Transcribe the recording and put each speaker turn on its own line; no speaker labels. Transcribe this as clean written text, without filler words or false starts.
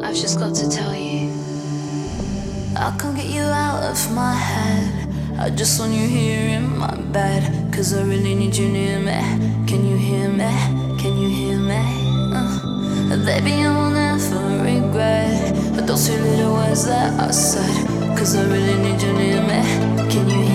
I've just got to tell you, I can't get you out of my head. I just want you here in my bed, 'cause I really need you near me. Can you hear me? Can you hear me? Baby, I will never regret those few little words that I said, 'cause I really need you near me. Can you